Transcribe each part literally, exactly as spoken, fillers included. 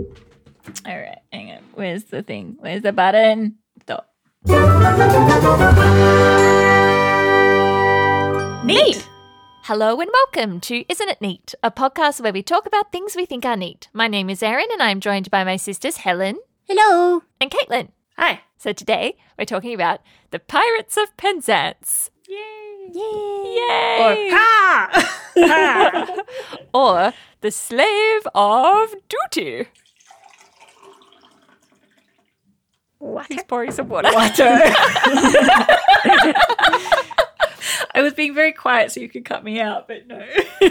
All right, hang on. Where's the thing? Where's the button? Stop. Neat! Hello and welcome to Isn't It Neat, a podcast where we talk about things we think are neat. My name is Erin and I'm joined by my sisters Helen. Hello. And Caitlin. Hi. So today we're talking about the Pirates of Penzance. Yay! Yay. Yay! Or ha! Or the Slave of Duty. Water. Who's pouring some water? Water. I was being very quiet so you could cut me out, but no.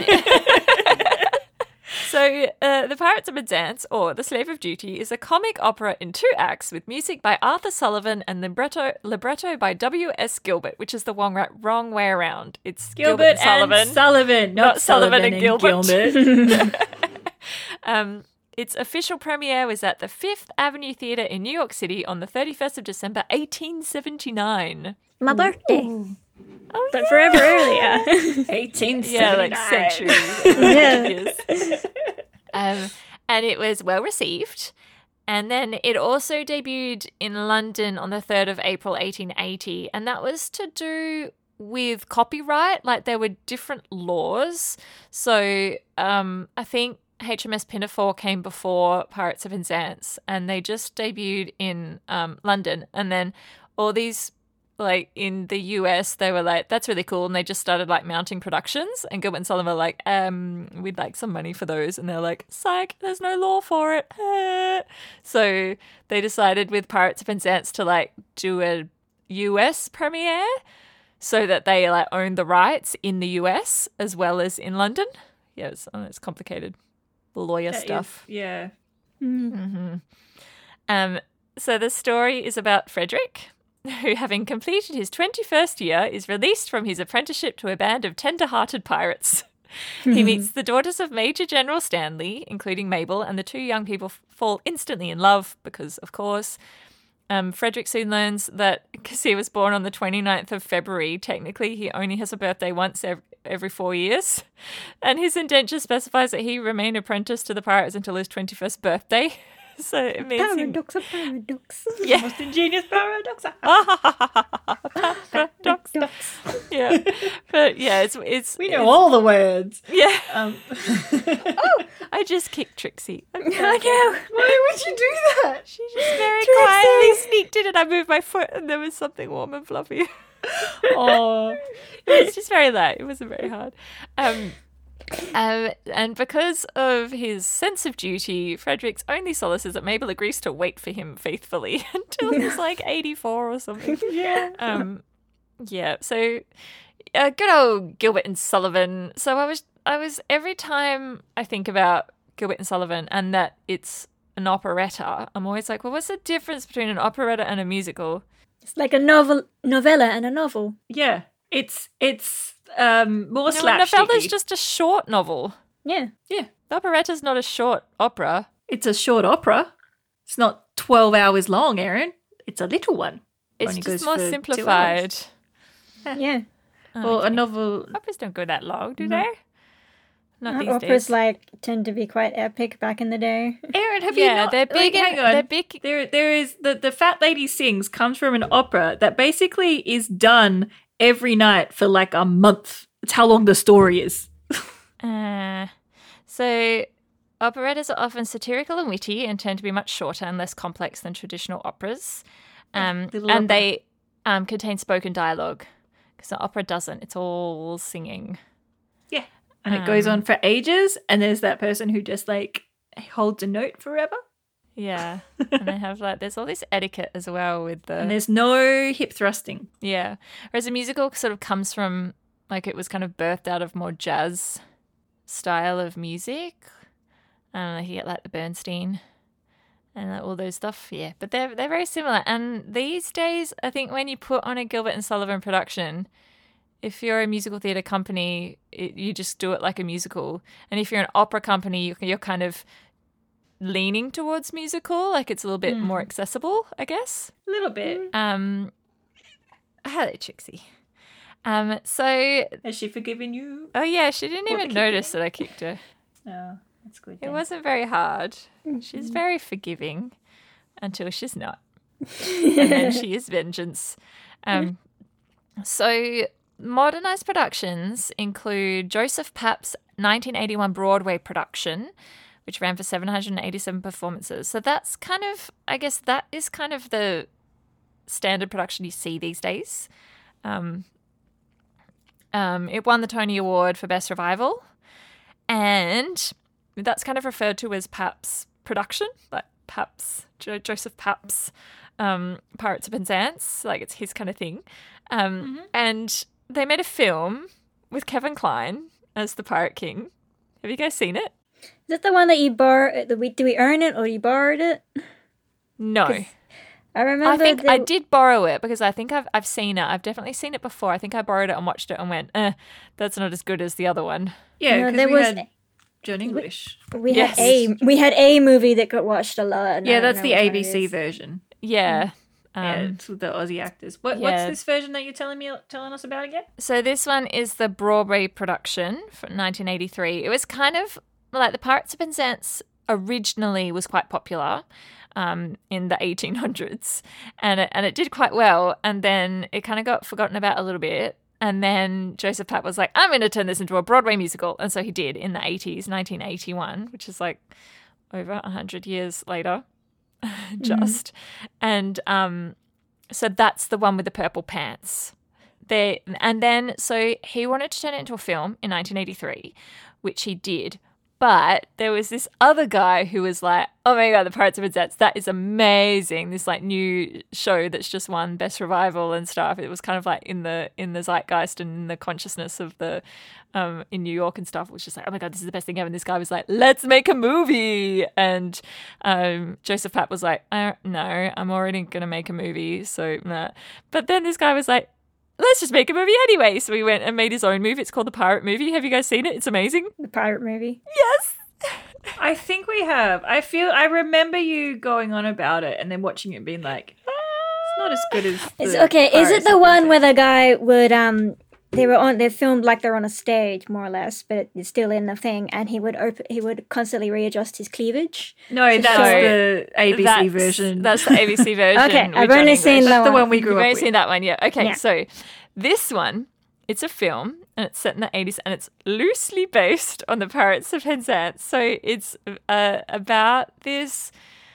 So, uh, The Pirates of Penzance, or The Slave of Duty, is a comic opera in two acts with music by Arthur Sullivan and libretto, libretto by W S Gilbert, which is the wrong, wrong way around. It's Gilbert, Gilbert and Sullivan. and Sullivan, not, Not Sullivan Sullivan, and and Gilbert. Gilbert. um, its official premiere was at the Fifth Avenue Theatre in New York City on the thirty-first of December, eighteen seventy-nine. My birthday. Ooh. Oh, But yeah. forever earlier. eighteen Yeah, like seventy-nine. centuries. Yeah. Years. Um, and it was well received. And then it also debuted in London on the third of April, eighteen eighty. And that was to do with copyright. Like there were different laws. So um, I think H M S Pinafore came before Pirates of Penzance. And they just debuted in um, London. And then all these, like in the U S, they were like, that's really cool. And they just started like mounting productions. And Gilbert and Sullivan were like, um, we'd like some money for those. And they're like, psych, there's no law for it. So they decided with Pirates of Penzance to like do a U S premiere so that they like own the rights in the U S as well as in London. Yeah, it's, oh, it's complicated lawyer That stuff. is- yeah. Mm-hmm. Um, so the story is about Frederick, who, having completed his twenty-first year, is released from his apprenticeship to a band of tender-hearted pirates. He meets the daughters of Major General Stanley, including Mabel, and the two young people f- fall instantly in love because, of course, um, Frederick soon learns that because he was born on the twenty-ninth of February, technically he only has a birthday once ev- every four years. And his indenture specifies that he remain apprentice to the pirates until his twenty-first birthday. So it means he... Paradox of paradox. Yeah. Most ingenious paradox. Paradox. Yeah. But yeah, it's... it's We know it's, all the words. Yeah. Um, Oh, I just kicked Trixie. I'm I sorry. know. why would you do that? She just very Trixie. quietly sneaked in and I moved my foot and there was something warm and fluffy. Oh, It was just very light. It wasn't very hard. Um, um, and because of his sense of duty, Frederick's only solace is that Mabel agrees to wait for him faithfully until he's like eighty-four or something. yeah. Um, yeah. So, uh, good old Gilbert and Sullivan. So I was, I was every time I think about Gilbert and Sullivan and that it's an operetta, I'm always like, well, what's the difference between an operetta and a musical? It's like a novel, novella and a novel. Yeah. It's it's um more No, a slapsticky. novella's just a short novel. Yeah. Yeah. The operetta's not a short opera. It's a short opera. It's not twelve hours long, Erin. It's a little one. It's Only just goes more for two simplified. Yeah. Oh, Or a okay. novel. Operas don't go that long, do No. they? Not Our these operas days. like tend to be quite epic back in the day. Erin, have you Yeah, not? they're big. Like, hang and, on. they're big. There, there is the the Fat Lady Sings comes from an opera that basically is done every night for like a month. It's how long the story is. Uh, so operettas are often satirical and witty and tend to be much shorter and less complex than traditional operas. Um, little and opera. they um, contain spoken dialogue because the opera doesn't. It's all singing. Yeah, and it goes Um, on for ages. And there's that person who just like holds a note forever. Yeah. And they have like, there's all this etiquette as well with the. And there's no hip thrusting. Yeah. Whereas a musical sort of comes from, like, it was kind of birthed out of more jazz style of music. Um, you get like the Bernstein and like, all those stuff. Yeah. But they're, they're very similar. And these days, I think when you put on a Gilbert and Sullivan production, if you're a musical theatre company, it, you just do it like a musical. And if you're an opera company, you, you're kind of leaning towards musical. Like, it's a little bit Mm. more accessible, I guess. A little bit. Um, hello, Trixie. Um, so, Has she forgiven you? oh yeah, she didn't Or even the notice kicking? that I kicked her. No. That's good. It then. wasn't very hard. She's Mm-hmm. very forgiving until she's not. And then she is vengeance. Um, so modernized productions include Joseph Papp's nineteen eighty-one Broadway production, which ran for seven hundred eighty-seven performances. So that's kind of, I guess that is kind of the standard production you see these days. Um, um, it won the Tony Award for Best Revival, and that's kind of referred to as Papp's production, like Papp's, jo- Joseph Papp's um, Pirates of Penzance, like it's his kind of thing. Um, Mm-hmm. And they made a film with Kevin Kline as the Pirate King. Have you guys seen it? Is that the one that you borrowed? Do we, do we earn it or you borrowed it? No. 'Cause I remember. I think there- I did borrow it because I think I've I've seen it. I've definitely seen it before. I think I borrowed it and watched it and went, eh, that's not as good as the other one. Yeah, No, because there we was- had John English. We Yes. had a we had a movie that got watched a lot. and I Yeah, don't that's know the which one A it B C is. version. Yeah. yeah, Um, it's with the Aussie actors. What, yeah. What's this version that you're telling me, telling us about again? So this one is the Broadway production from nineteen eighty-three. It was kind of like the Pirates of Penzance originally was quite popular um, in the eighteen hundreds, and it, and it did quite well. And then it kind of got forgotten about a little bit. And then Joseph Papp was like, I'm going to turn this into a Broadway musical. And so he did in the eighties, nineteen eighty-one, which is like over one hundred years later, just. And um, so that's the one with the purple pants. They, and then, so he wanted to turn it into a film in nineteen eighty-three, which he did. But there was this other guy who was like, oh my God, the Pirates of Penzance, that is amazing. This like new show that's just won Best Revival and stuff. It was kind of like in the in the zeitgeist and in the consciousness of the, um, in New York and stuff. It was just like, oh my God, this is the best thing ever. And this guy was like, let's make a movie. And um, Joseph Papp was like, uh, no, I'm already going to make a movie. So, nah. But then this guy was like, let's just make a movie anyway. So he went and made his own movie. It's called The Pirate Movie. Have you guys seen it? It's amazing. The pirate movie. Yes. I think we have. I feel I remember you going on about it and then watching it and being like, it's not as good as. Is the okay. Is Pirates it the of one Penzance." where the guy would um they were on they filmed like they're on a stage more or less, but it's still in the thing, and he would open he would constantly readjust his cleavage. No, that's show- the A B C That's- version. That's the A B C version. Okay, with I've John only English. seen That's that the one. one we grew You've up only with. seen that one, yeah. Okay, Yeah. so this one, it's a film and it's set in the eighties and it's loosely based on the Pirates of Penzance. So it's uh, about this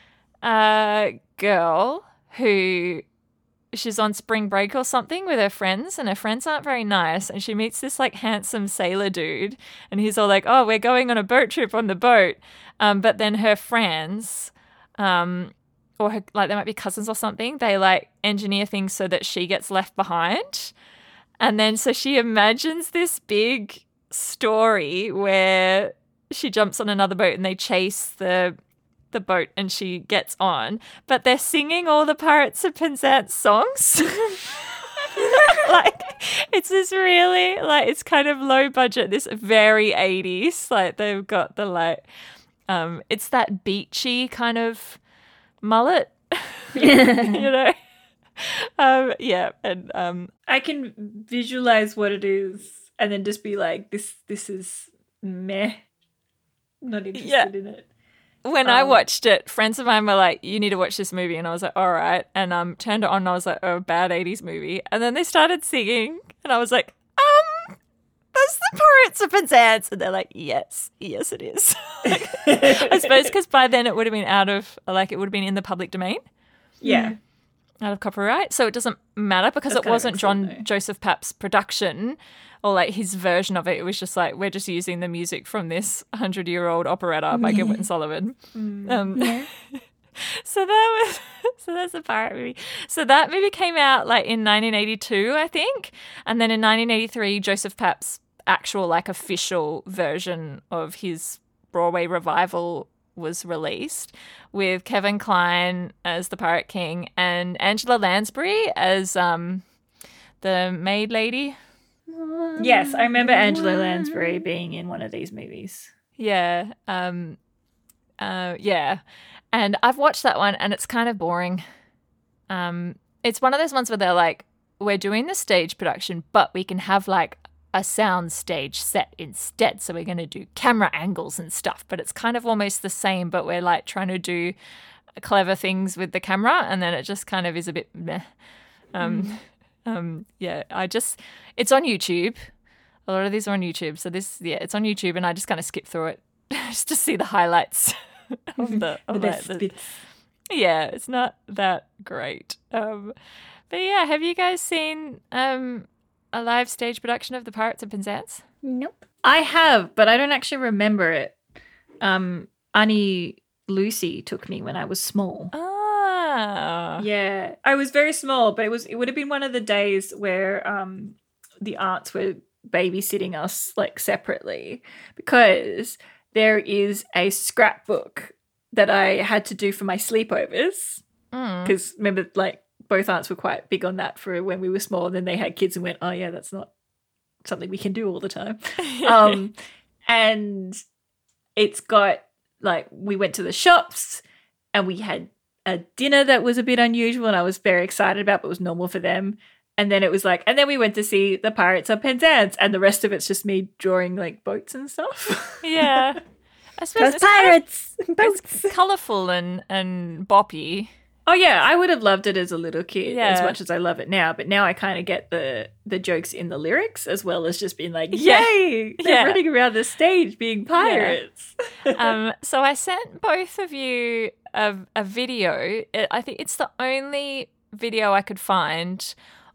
uh, girl who she's on spring break or something with her friends, and her friends aren't very nice, and she meets this like handsome sailor dude, and he's all like, oh, we're going on a boat trip on the boat, um, but then her friends um, or her, like they might be cousins or something, they like engineer things so that she gets left behind. And then so she imagines this big story where she jumps on another boat and they chase the the boat and she gets on, but they're singing all the Pirates of Penzance songs. Like it's this really like it's kind of low budget, this very eighties. Like they've got the like um it's that beachy kind of mullet. You know? Um yeah, and um I can visualize what it is and then just be like, this this is meh. Not interested Yeah. in it. when I Um, watched it, friends of mine were like, you need to watch this movie. And I was like, all right. And um, turned it on and I was like, oh, bad eighties movie. And then they started singing and I was like, um, that's the Pirates of Penzance. And they're like, yes, yes, it is. I suppose because by then it would have been out of, like, it would have been in the public domain, Yeah. out of copyright. So it doesn't matter because That's it kind of wasn't John excellent, though. Joseph Papp's production or like his version of it. It was just like, we're just using the music from this hundred-year-old operetta by Gilbert and Sullivan. Um, so that was, so that's a pirate movie. So that movie came out like in nineteen eighty-two, I think. And then in nineteen eighty-three, Joseph Papp's actual like official version of his Broadway revival was released with Kevin Kline as the Pirate King and Angela Lansbury as um, the maid lady. Yes, I remember Angela Lansbury being in one of these movies. Yeah. Um, uh, yeah. And I've watched that one and it's kind of boring. Um, it's one of those ones where they're like, we're doing the stage production, but we can have like a sound stage set instead. So we're going to do camera angles and stuff, but it's kind of almost the same, but we're like trying to do clever things with the camera, and then it just kind of is a bit meh. Um, mm. um, yeah, I just, it's on YouTube. A lot of these are on YouTube. So this, yeah, it's on YouTube, and I just kind of skip through it just to see the highlights of the, of the like, best the, bits. Yeah, it's not that great. Um, but yeah, have you guys seen um, a live stage production of The Pirates of Penzance? Nope. I have, but I don't actually remember it. Um, Annie Lucy took me when I was small. Ah. Yeah, I was very small, but it was it would have been one of the days where um, the aunts were babysitting us like separately, because there is a scrapbook that I had to do for my sleepovers, because mm. remember, like, both aunts were quite big on that for when we were small, and then they had kids and went, oh yeah, that's not something we can do all the time. um, and it's got, like, we went to the shops and we had a dinner that was a bit unusual and I was very excited about, but was normal for them. And then it was like, and then we went to see the Pirates of Penzance, and the rest of it's just me drawing like boats and stuff. Yeah. I suppose Those pirates, kind of, boats. It's colourful and, and boppy. Oh yeah, I would have loved it as a little kid Yeah. as much as I love it now. But now I kind of get the the jokes in the lyrics, as well as just being like, yay, they're Yeah. running around the stage being pirates. um, so I sent both of you a, a video. It, I think it's the only video I could find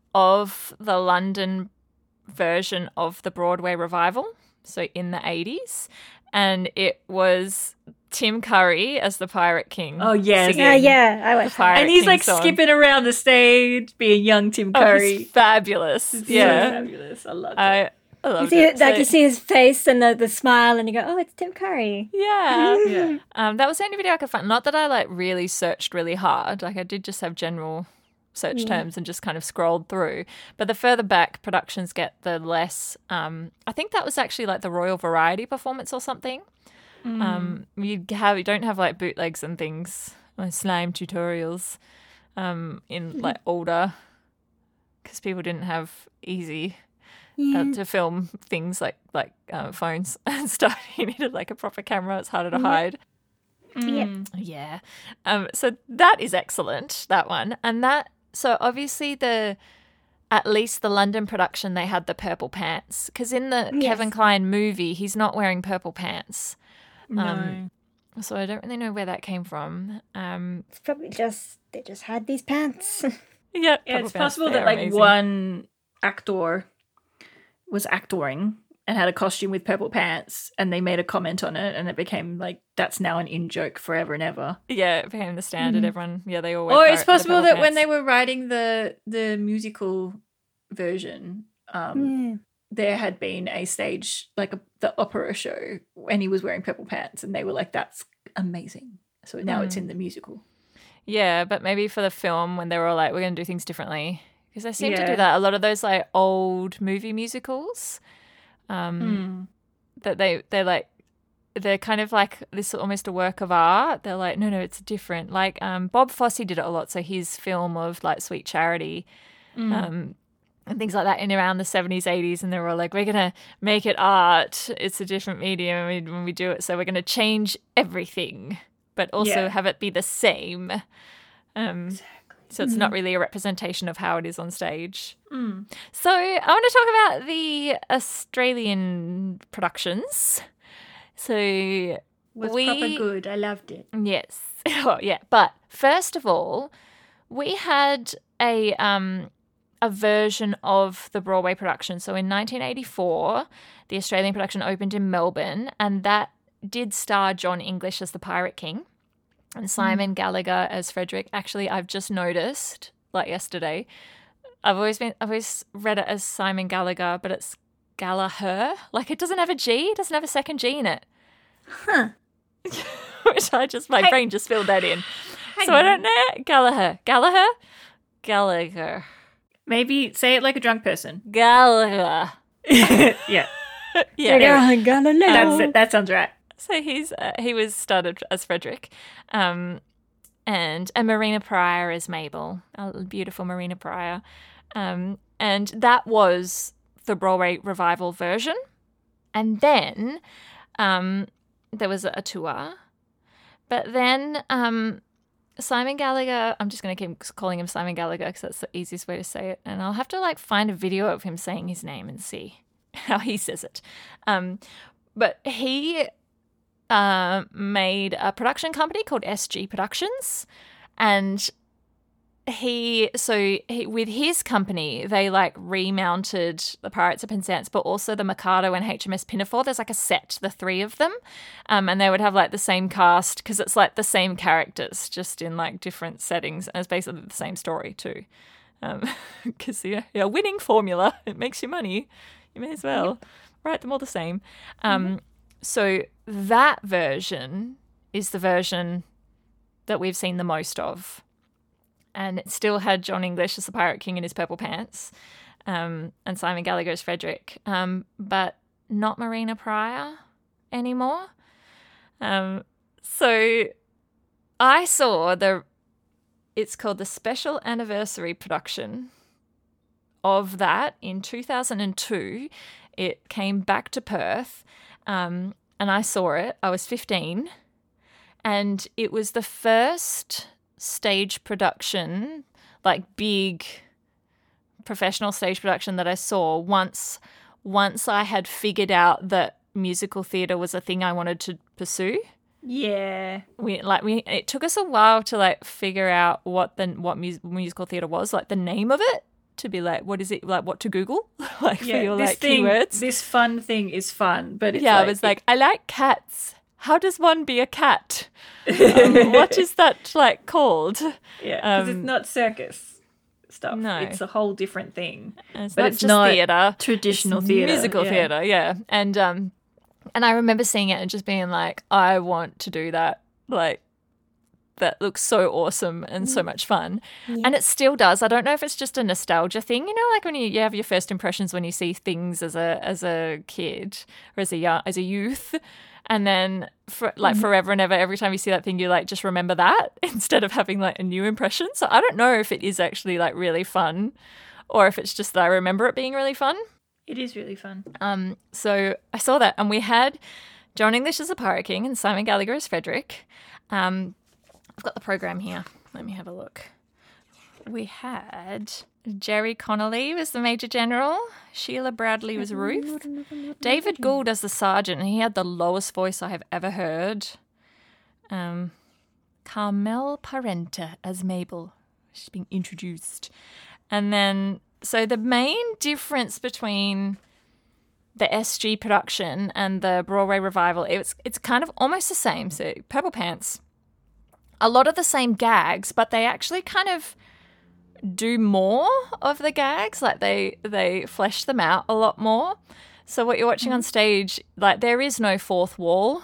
of the London version of the Broadway revival, so in the eighties. And it was Tim Curry as the Pirate King. Oh, yes. Yeah, yeah, I the was. Pirate And he's King like song. skipping around the stage, being young Tim Oh, Curry. it's fabulous. It's so Yeah. fabulous. I love it. I, I You loved see, it. like So- you see his face and the, the smile, and you go, "Oh, it's Tim Curry." Yeah. Yeah. Um, that was the only video I could find. Not that I like really searched really hard. Like I did just have general search terms and just kind of scrolled through. But the further back productions get, the less. Um, I think that was actually like the Royal Variety performance or something. Mm. Um, you have you don't have like bootlegs and things or slime tutorials um, in like older, because people didn't have easy Yeah. uh, to film things like like uh, phones and stuff. You needed like a proper camera. It's harder to Yeah. hide. Mm. Yeah. Um. So that is excellent. That one, and that. So obviously the. At least the London production, they had the purple pants, because in the Yes. Kevin Kline movie, he's not wearing purple pants. No. Um, So I don't really know where that came from. Um, It's probably just they just had these pants. yeah, Yeah, it's purple pants, possible they're that like amazing. one actor was actoring and had a costume with purple pants, and they made a comment on it, and it became like, that's now an in joke forever and ever. Yeah, it became the standard. Mhm. Everyone, yeah, they all wear Or pir- it's the possible purple that when pants. they were writing the the musical version, um, Yeah. there had been a stage, like a, the opera show, and he was wearing purple pants, and they were like, that's amazing. So now it's Mm. in the musical. Yeah, but maybe for the film when they were all like, we're going to do things differently. Because they seem to Yeah. do that. A lot of those like old movie musicals, um, Mm. that they, they're like, they're kind of like this almost a work of art. They're like, no, no, it's different. Like um, Bob Fosse did it a lot. So his film of like Sweet Charity, Mm. um, and things like that in around the seventies, eighties. And they were all like, we're going to make it art. It's a different medium when we, when we do it. So we're going to change everything, but also Yeah. have it be the same. Um, So it's not really a representation of how it is on stage. Mm. So I want to talk about the Australian productions. So Was We- proper good. I loved it. yes, oh, yeah. But first of all, we had a um a version of the Broadway production. So in nineteen eighty-four, the Australian production opened in Melbourne, and that did star John English as the Pirate King and Simon Gallagher as Frederick. Actually, I've just noticed, like yesterday, I've always been I've always read it as Simon Gallagher, but it's Gallagher. Like it doesn't have a G, it doesn't have a second G in it. Huh. Which I just my Hey. brain just filled that in. Hang so I on. don't know. Gallagher. Gallagher? Gallagher. Maybe say it like a drunk person. Gallagher. yeah, Yeah. Yeah, Galileo. that's it. That sounds right. So he's uh, he was started as Frederick, um, and and Marina Pryor as Mabel, a beautiful Marina Pryor, um, and that was the Broadway revival version. And then um, there was a tour. But then um, Simon Gallagher, I'm just going to keep calling him Simon Gallagher because that's the easiest way to say it. And I'll have to like find a video of him saying his name and see how he says it. Um, but he uh, made a production company called S G Productions. And he, so he, with his company, they like remounted the Pirates of Penzance, but also the Mikado and H M S Pinafore. There's like a set, the three of them. Um, and they would have like the same cast because it's like the same characters, just in like different settings. And it's basically the same story too. Because um, yeah, yeah, winning formula, it makes you money. You may as well write them all the same. Um, mm-hmm. So that version is the version that we've seen the most of. And it still had John English as the Pirate King in his purple pants, um, and Simon Gallagher as Frederick, um, but not Marina Pryor anymore. Um, so I saw the, it's called the Special Anniversary production of that in two thousand two. It came back to Perth, um, and I saw it. I was fifteen, and it was the first stage production, like big professional stage production that I saw once once I had figured out that musical theatre was a thing I wanted to pursue. Yeah. We like we it took us a while to like figure out what the what mus- musical theatre was, like the name of it, to be like, what is it, like what to Google, like yeah, for your this like thing, keywords. This fun thing is fun, but it's yeah, like, I was like, I like cats. How does one be a cat? Um, what is that like called? Yeah, because um, it's not circus stuff. No, it's a whole different thing. And it's but not it's just not theatre, traditional it's theatre, musical yeah. theatre. Yeah, and um, and I remember seeing it and just being like, I want to do that. Like, that looks so awesome and so much fun. Yeah. And it still does. I don't know if it's just a nostalgia thing, you know, like when you, you have your first impressions when you see things as a as a kid or as a young, as a youth. And then, for, like, Mm-hmm. forever and ever, every time you see that thing, you, like, just remember that instead of having, like, a new impression. So I don't know if it is actually, like, really fun or if it's just that I remember it being really fun. It is really fun. Um, so I saw that, and we had John English as the Pirate King and Simon Gallagher as Frederick. Um, I've got the program here. Let me have a look. We had Jerry Connolly was the Major General. Sheila Bradley was Ruth. David Gould as the Sergeant, and he had the lowest voice I have ever heard. Um, Carmel Parenta as Mabel. She's being introduced. And then, so the main difference between the S G production and the Broadway revival, it's it's kind of almost the same. So Purple Pants, a lot of the same gags, but they actually kind of do more of the gags, like they they flesh them out a lot more. So what you're watching on stage, like there is no fourth wall.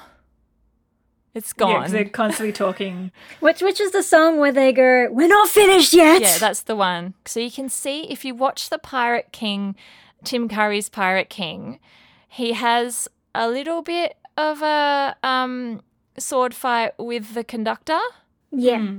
It's Yeah, gone. 'cause they're constantly talking. Which which is the song where they go, "We're not finished yet." Yeah, that's the one. So you can see if you watch the Pirate King, Tim Curry's Pirate King, he has a little bit of a um, sword fight with the conductor, yeah. Mm.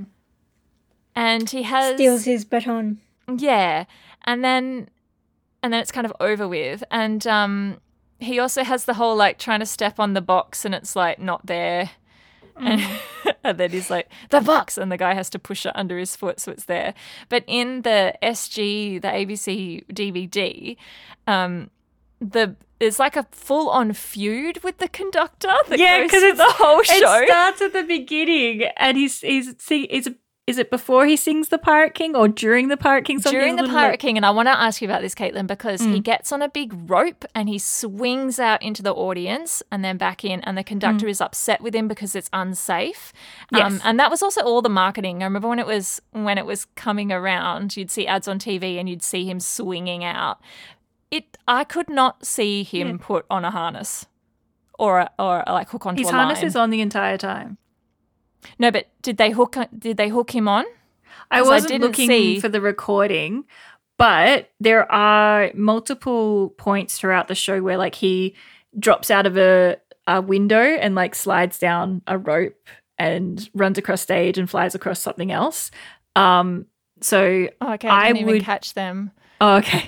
and he has Steals his baton. Yeah, and then and then it's kind of over with. And um, he also has the whole like trying to step on the box and it's like not there. And, and then he's like, the box, and the guy has to push it under his foot so it's there. But in the S G, the A B C D V D, um, the it's like a full-on feud with the conductor that Yeah, goes because through it's the whole show. It starts at the beginning, and he's he's see is is it before he sings the Pirate King or during the Pirate King song? During There's the a Pirate little- King, and I want to ask you about this, Caitlin, because he gets on a big rope and he swings out into the audience and then back in, and the conductor is upset with him because it's unsafe. Um, Yes. and that was also all the marketing. I remember when it was when it was coming around, you'd see ads on T V and you'd see him swinging out. It, I could not see him Yeah. put on a harness or a, or a, like hook onto His a harness line. is on the entire time. No, but did they hook? Did they hook him on? I 'Cause I wasn't didn't looking see- for the recording, but there are multiple points throughout the show where like he drops out of a, a window and like slides down a rope and runs across stage and flies across something else. Um, so Oh, okay, I I didn't even would- catch them. oh, okay,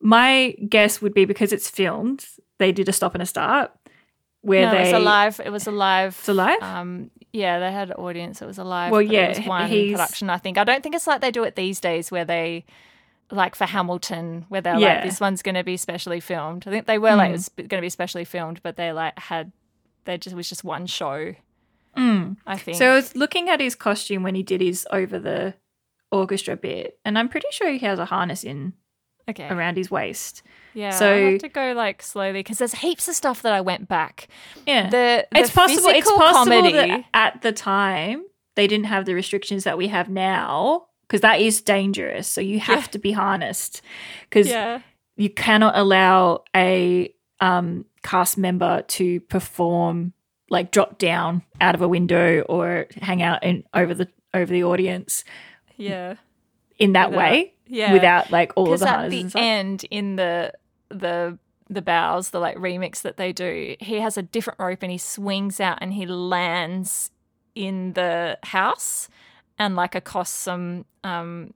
my guess would be because it's filmed, they did a stop and a start where no, they it was a live. It was a live. It's a live? Um, yeah, they had an audience. It was a live. Well, but yeah, it was one he's- production. I think. I don't think it's like they do it these days, where they, like for Hamilton, where they're Yeah. like, this one's going to be specially filmed. I think they were like, Mm. it's going to be specially filmed, but they like had, they just it was just one show. Mm. I think. So I was looking at his costume when he did his over the orchestra bit, and I'm pretty sure he has a harness in okay. around his waist. Yeah. so- I have to go like slowly because there's heaps of stuff that I went back. Yeah. The, the it's possible it's physical possible comedy, that at the time they didn't have the restrictions that we have now, because that is dangerous. So you have Yeah. to be harnessed, because yeah. you cannot allow a um, cast member to perform, like drop down out of a window or hang out in over the over the audience Yeah. in that Without- way, Yeah. without like all of Because the at harnesses the and stuff. end, in the the the bows, the like remix that they do, he has a different rope and he swings out and he lands in the house and like accosts some um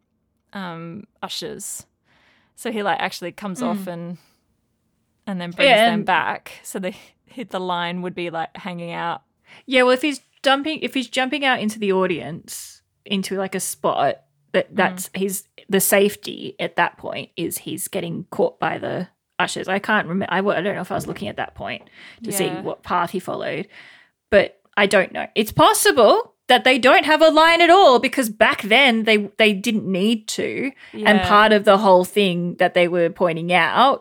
um ushers. So he like actually comes off and and then brings Yeah, them and- back. So the the line would be like hanging out. Yeah, well, if he's jumping, if he's jumping out into the audience into like a spot, that that's his the safety at that point is he's getting caught by the ushers. I can't remember. I, I don't know if I was looking at that point to see Yeah. what path he followed, but I don't know. It's possible that they don't have a line at all because back then they they didn't need to, and Yeah. part of the whole thing that they were pointing out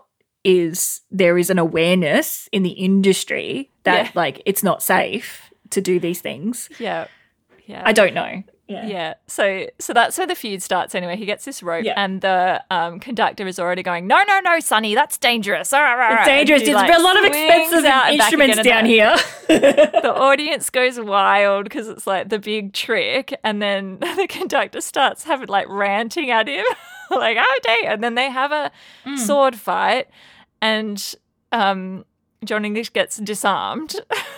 is there is an awareness in the industry that Yeah. like it's not safe to do these things. Yeah. Yeah. I don't know. Yeah. So so that's where the feud starts anyway. He gets this rope Yeah. and the um, conductor is already going, no, no, no, Sonny, that's dangerous. It's dangerous. And he, There's like, a lot of swings expensive out and back instruments again down and here. the audience goes wild because it's like the big trick. And then the conductor starts having like ranting at him like, oh, dang. And then they have a Mm. sword fight and um, John English gets disarmed.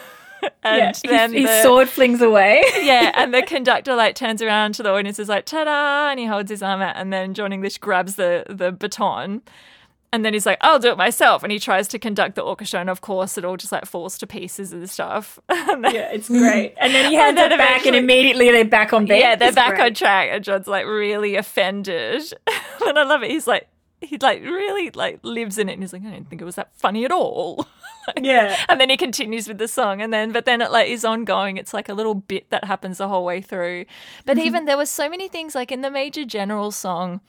and Yeah, then his, his the- sword flings away. yeah, and the conductor like turns around to the audience, is like ta-da, and he holds his arm out, and then John English grabs the the baton, and then he's like, I'll do it myself, and he tries to conduct the orchestra, and of course it all just like falls to pieces and stuff. And then- Yeah, it's great. And then he And hands then it back, and eventually- immediately they're back on beat. yeah, they're It's back great. on track, and John's like really offended, and I love it. He's like, he like really like lives in it, and he's like, I didn't think it was that funny at all. Yeah. And then he continues with the song, and then but then it like is ongoing. It's like a little bit that happens the whole way through. But even there was so many things like in the Major General song,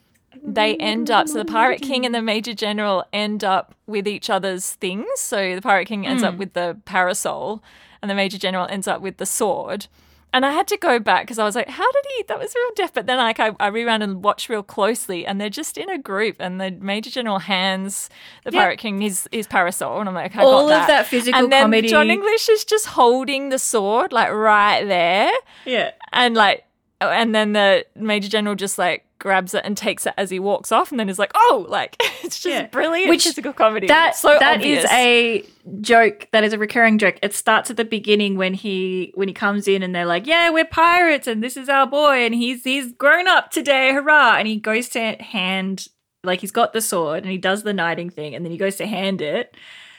they end up so the Pirate King and the Major General end up with each other's things. So the Pirate King ends up with the parasol, and the Major General ends up with the sword. And I had to go back because I was like, how did he? That was real deaf. But then like I, I rewound and watched real closely, and they're just in a group, and the Major General hands the Yeah. Pirate King his, his parasol, and I'm like, I All got of that physical and then comedy. John English is just holding the sword like right there, Yeah. and like, and then the Major General just like grabs it and takes it as he walks off, and then is like, oh, like it's just Yeah. brilliant Which physical comedy. That so that is obvious. a joke. That is a recurring joke. It starts at the beginning when he when he comes in and they're like, "Yeah, we're pirates and this is our boy and he's he's grown up today, hurrah!" And he goes to hand like he's got the sword and he does the knighting thing and then he goes to hand it,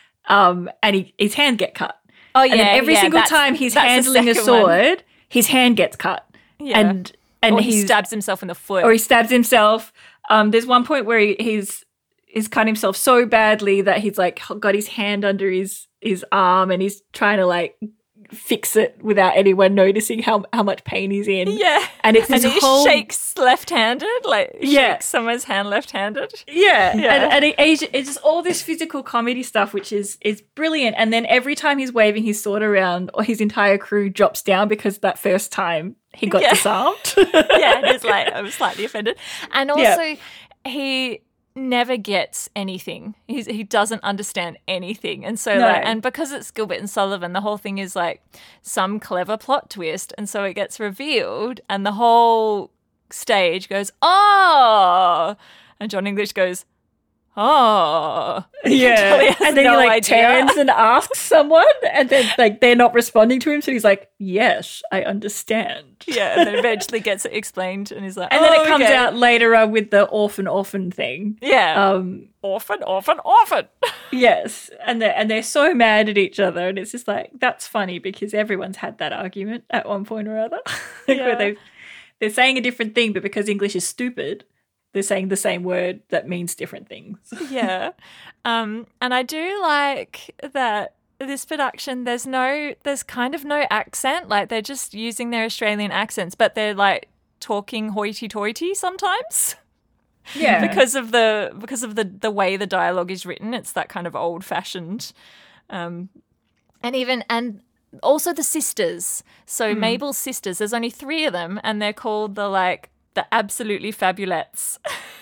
um, and he, his hand get cut. oh yeah, And then every yeah, single that's- time he's that's the handling a second one. sword, his hand gets cut. Yeah. And and or he he's stabs himself in the foot. or he stabs himself. Um, there's one point where he, he's he's cut himself so badly that he's like got his hand under his his arm and he's trying to like fix it without anyone noticing how how much pain he's in. yeah, And it's this and he whole shakes left-handed, like Yeah. shakes someone's hand left-handed. yeah, Yeah. and, and it, it's just all this physical comedy stuff, which is is brilliant. And then every time he's waving his sword around, or his entire crew drops down because that first time he got Yeah. disarmed. yeah, and he's like, I'm slightly offended. And also, Yeah. he never gets anything. He's, he doesn't understand anything. And so, No. like, and because it's Gilbert and Sullivan, the whole thing is like some clever plot twist. And so it gets revealed, and the whole stage goes, oh. And John English goes, oh. Yeah. Totally has And then no he like idea. turns and asks someone, and then like they're not responding to him, so he's like, yes, I understand. Yeah, and then eventually gets it explained and he's like, And then oh, it comes okay. out later on with the orphan orphan thing. Yeah. Um orphan, orphan, orphan. yes. And they're and they're so mad at each other, and it's just like, that's funny because everyone's had that argument at one point or other. Like, Yeah. where they they're saying a different thing, but because English is stupid, they're saying the same word that means different things. Yeah. Um, and I do like that this production, there's no, there's kind of no accent. Like they're just using their Australian accents, but they're like talking hoity-toity sometimes. Yeah. because of the because of the the way the dialogue is written. It's that kind of old-fashioned. Um, and even and also the sisters. So Mabel's sisters. There's only three of them, and they're called the like the absolutely fabulettes.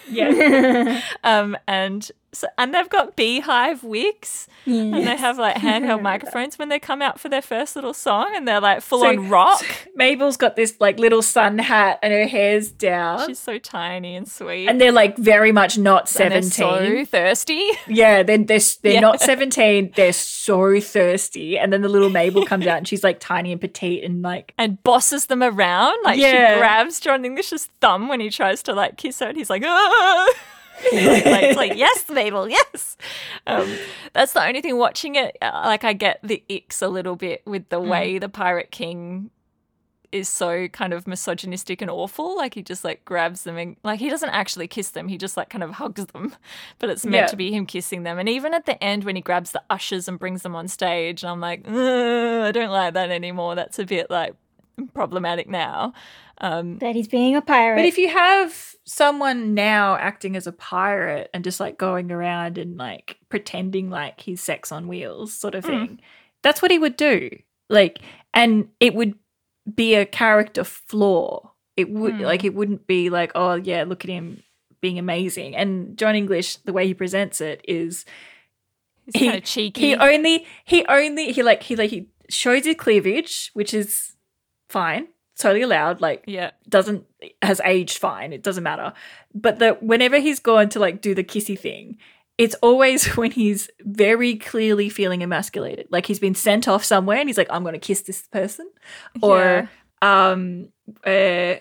yeah. Um, and so, and they've got beehive wigs, and they have like handheld microphones when they come out for their first little song, and they're like full So- on rock. Mabel's got this like little sun hat and her hair's down. She's so tiny and sweet, and they're like very much not And they're seventeen. so thirsty. Yeah, they're, they're, they're Yeah. not seventeen. They're so thirsty. And then the little Mabel comes out and she's like tiny and petite and like, And bosses them around. Like Yeah. she grabs John English's thumb when he tries to like kiss her, and he's like, ah! like, it's like, yes, Mabel, yes. Um, that's the only thing watching it. uh, Like I get the icks a little bit with the way the Pirate King is so kind of misogynistic and awful. Like he just like grabs them and like he doesn't actually kiss them. He just like kind of hugs them, but it's meant Yeah. to be him kissing them. And even at the end when he grabs the ushers and brings them on stage, I'm like, "Ugh, I don't like that anymore. That's a bit like problematic now. Um, That he's being a pirate. but if you have someone now acting as a pirate and just like going around and like pretending like he's sex on wheels sort of thing, that's what he would do. Like, and it would be a character flaw. It would Mm. like, it wouldn't be like, oh yeah, look at him being amazing. And John English, the way he presents it is he's He- kind of cheeky. he only, he only, he like, he like, he shows his cleavage, which is fine, totally allowed. Like, yeah. doesn't has aged fine. It doesn't matter. But the whenever he's gone to like do the kissy thing, it's always when he's very clearly feeling emasculated. Like he's been sent off somewhere and he's like, I'm going to kiss this person. Or um, uh,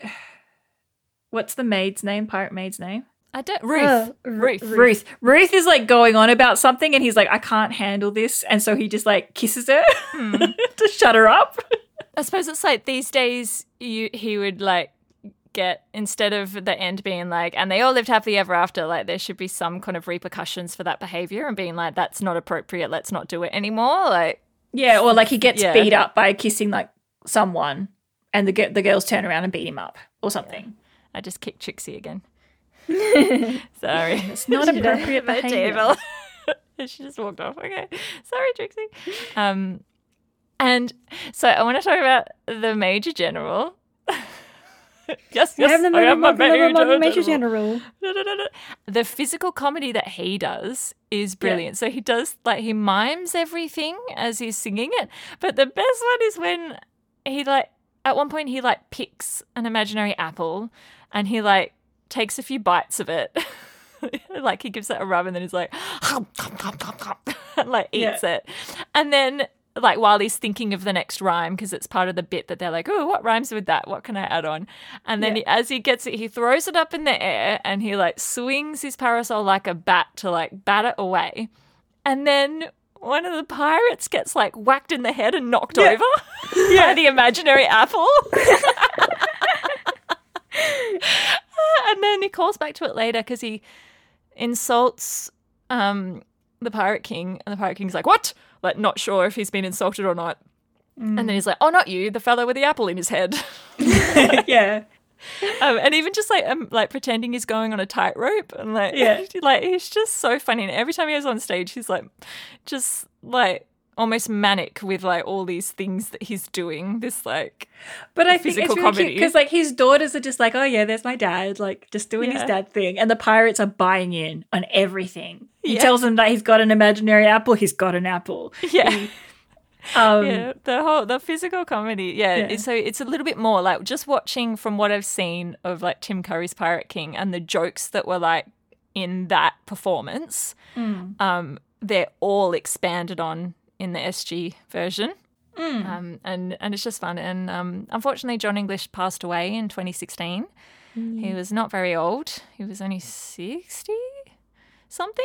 what's the maid's name? Pirate maid's name? I don't. Ruth. Oh, Ruth. Ruth. Ruth. Ruth is like going on about something and he's like, I can't handle this. And so he just like kisses her to shut her up. I suppose it's like these days you he would like get, instead of the end being like, and they all lived happily ever after, like there should be some kind of repercussions for that behavior and being like, that's not appropriate, let's not do it anymore. Like, Yeah, or like he gets Yeah. beat up by kissing like someone and the ge- the girls turn around and beat him up or something. I just kicked Trixie again. Sorry. It's not appropriate The behavior. table. And she just walked off. Okay. Sorry, Trixie. Um, and so I want to talk about the Major General. yes, yes, I have the I am a Major Major General. General. The physical comedy that he does is brilliant. So he does, like, he mimes everything as he's singing it. But the best one is when he, like, at one point he, like, picks an imaginary apple and he, like, takes a few bites of it. Like, he gives it a rub and then he's like, hum, hum, hum, hum, hum, and, like, eats it. And then, like, while he's thinking of the next rhyme, because it's part of the bit that they're like, oh, what rhymes with that? What can I add on? And then Yeah. he, as he gets it, he throws it up in the air and he, like, swings his parasol like a bat to, like, bat it away. And then one of the pirates gets, like, whacked in the head and knocked Yeah. over by the imaginary apple. And then he calls back to it later because he insults um, the Pirate King. And the Pirate King's like, what? Like, not sure if he's been insulted or not. And then he's like, oh, not you, the fellow with the apple in his head. yeah. um, and even just like um, like pretending he's going on a tightrope. And like, Yeah. like, he's just so funny. And every time he goes on stage, he's like, just like almost manic with like all these things that he's doing. This like, But I think it's Physical really comedy. because like his daughters are just like, oh yeah, there's my dad, like just doing his Yeah. dad thing, and the pirates are buying in on everything. He Yeah. tells them that he's got an imaginary apple. He's got an apple. yeah. Um, Yeah, the whole the physical comedy. Yeah, Yeah. It's, so it's a little bit more like just watching from what I've seen of like Tim Curry's Pirate King and the jokes that were like in that performance. Mm. Um, they're all expanded on in the S G version. Mm. Um, and, and it's just fun. And um, unfortunately, John English passed away in twenty sixteen. Mm. He was not very old. He was only sixty something.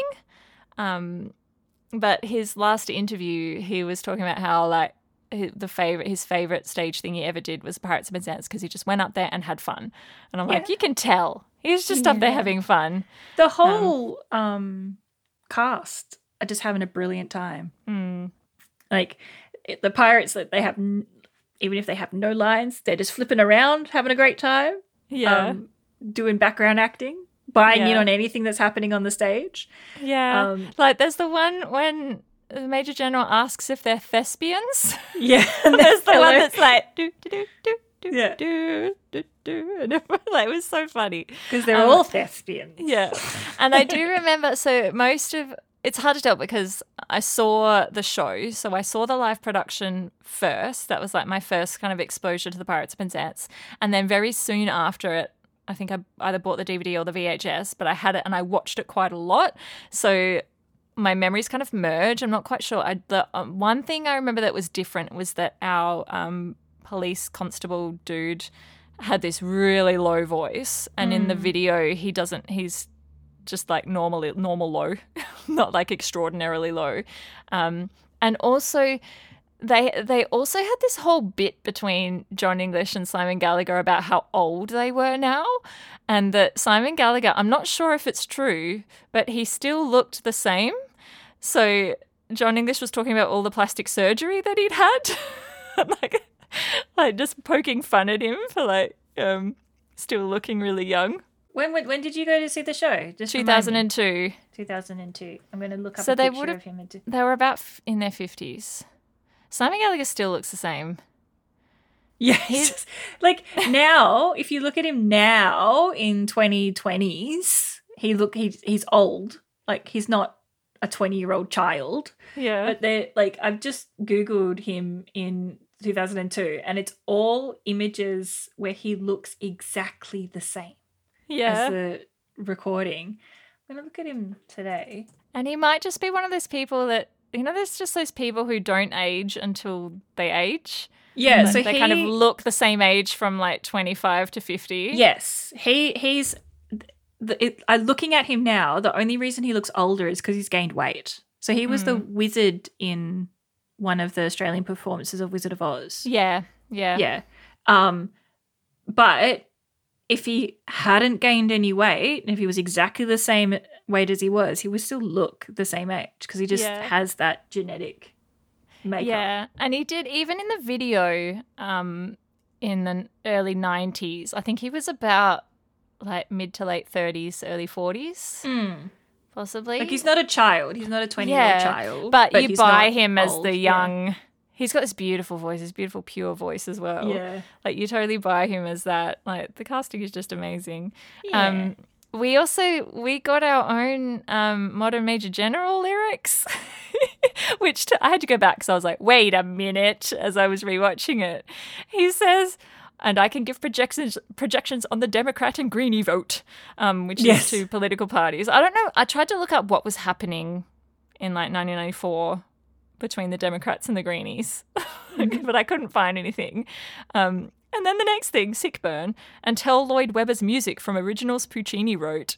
Um, but his last interview, he was talking about how like hi- the favorite, his favorite stage thing he ever did was Pirates of Penzance because he just went up there and had fun. And I'm like, Yeah. you can tell he's just up there Yeah. having fun. The whole um, cast are just having a brilliant time. Mm. Like it, the pirates, that they have, n- even if they have no lines, they're just flipping around, having a great time. Yeah, um, doing background acting, buying in Yeah. on anything that's happening on the stage. yeah. Um, Like there's the one when the Major General asks if they're thespians. yeah, And there's the one Hello. that's like do do do do do Yeah. do do do, and everyone, like it was so funny. because they're Um, all thespians. Yeah. And I do remember, so most of, it's hard to tell because I saw the show. So I saw the live production first. That was like my first kind of exposure to the Pirates of Penzance. And then very soon after it, I think I either bought the D V D or the V H S, but I had it and I watched it quite a lot. So my memories kind of merge. I'm not quite sure. I, the um, one thing I remember that was different was that our um, police constable dude had this really low voice, and in the video he doesn't. He's just like normally normal low, not like extraordinarily low. Um, and also, they they also had this whole bit between John English and Simon Gallagher about how old they were now, and that Simon Gallagher, I'm not sure if it's true, but he still looked the same. So John English was talking about all the plastic surgery that he'd had, like, like just poking fun at him for like um, still looking really young. When, when when did you go to see the show? Just two remind thousand me. two. two thousand two. I'm going to look up So a they picture would've- of him. And do- They were about f- in their fifties. Simon Gallagher still looks the same. Yes. Like now, if you look at him now in twenty twenties, he look he's he's old. Like he's not a twenty-year-old child. Yeah. But they like I've just googled him in two thousand two, and it's all images where he looks exactly the same yeah. as the recording. I'm gonna look at him today. And he might just be one of those people that, you know, there's just those people who don't age until they age. Yeah, Like, so they he, kind of look the same age from like twenty-five to fifty. Yes, he he's. The, it, uh, looking at him now, the only reason he looks older is because he's gained weight. So he was the wizard in one of the Australian performances of Wizard of Oz. Yeah. Yeah. Yeah. Um, but if he hadn't gained any weight, if he was exactly the same weight as he was, he would still look the same age because he just Yeah. has that genetic makeup. Yeah. And he did, even in the video um, in the early nineties, I think he was about like mid to late thirties, early forties, Mm. possibly. Like he's not a child. He's not a twenty-year-old Yeah, child. But, you he's buy not him as old. the Yeah. young. He's got this beautiful voice, this beautiful pure voice as well. Yeah. Like you totally buy him as that. Like the casting is just amazing. Yeah. Um, we also we got our own um, Modern Major General lyrics, which t- I had to go back because I was like, wait a minute, as I was rewatching it. He says, and I can give projections projections on the Democrat and Greenie vote, um, which Yes. is two political parties. I don't know. I tried to look up what was happening in like nineteen ninety-four between the Democrats and the Greenies, but I couldn't find anything. Um, and then the next thing, sick burn, and tell Lloyd Webber's music from originals Puccini wrote.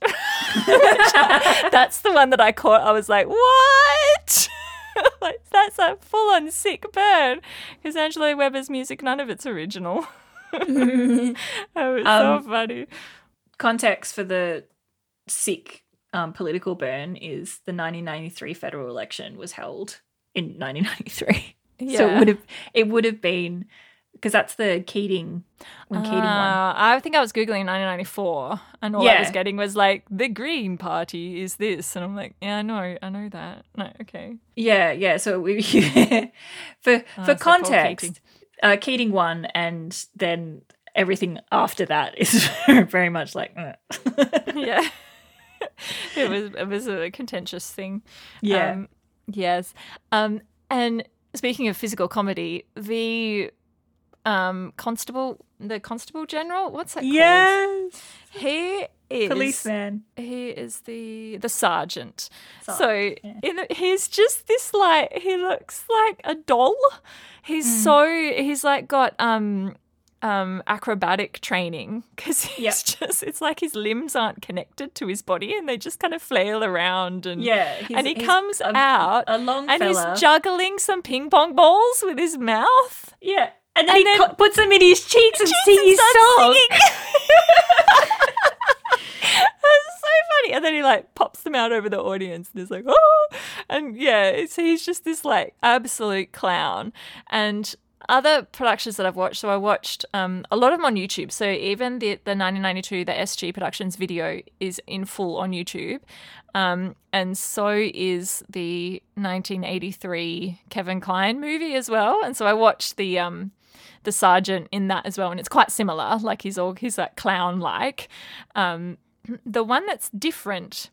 That's the one that I caught. I was like, what? Like, that's a full-on sick burn. Because Angelo Webber's music, none of it's original. It was Um, so funny. Context for the sick um, political burn is the nineteen ninety-three federal election was held in nineteen ninety-three. Yeah. So it would have it would have been because that's the Keating when Keating won. Uh, I think I was Googling nineteen ninety-four, and all I was Yeah. getting was like, the Green Party is this. And I'm like, yeah, I know, I know that. No, okay. Yeah, yeah. So we for Oh, for so Paul context, Keating. uh, Keating won, and then everything after that is very much like, eh. Yeah. it was it was a contentious thing. Yeah. Um, yes. Um, and speaking of physical comedy, the um, constable, the constable general, what's that called? yes. He is Policeman. he is the the sergeant. Sarge, so yeah. in the, he's just this like he looks like a doll. He's Mm. so he's like got um um acrobatic training because he's Yep. just it's like his limbs aren't connected to his body and they just kind of flail around and Yeah. he's- and he he's comes a, out a long and fella. he's juggling some ping pong balls with his mouth. yeah. And then and he then- co- puts them in his cheeks and Cheeks sings and his starts song. singing. It's so funny. And then he like pops them out over the audience and is like, oh, and yeah, it's, he's just this like absolute clown. And other productions that I've watched, so I watched um, a lot of them on YouTube. So even the, the nineteen ninety-two, the S G Productions video is in full on YouTube. Um, and so is the nineteen eighty-three Kevin Kline movie as well. And so I watched the um, the sergeant in that as well, and it's quite similar. Like he's all he's like clown like. Um, the one that's different